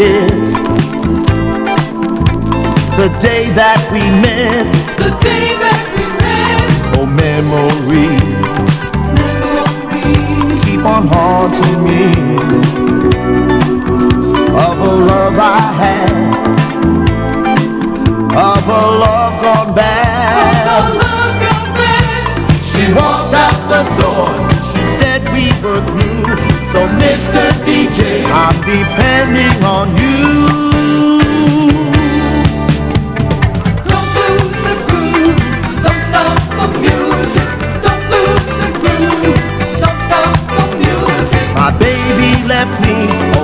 forget the day that we met. The day that we met. Oh, memories, Memories keep on haunting me of a love I had, of a love gone bad. of love gone bad. She walked out the door, she said we were through. So Mr. DJ, I'm depending on you. Don't lose the groove, don't stop the music. Don't lose the groove, don't stop the music. My baby left me,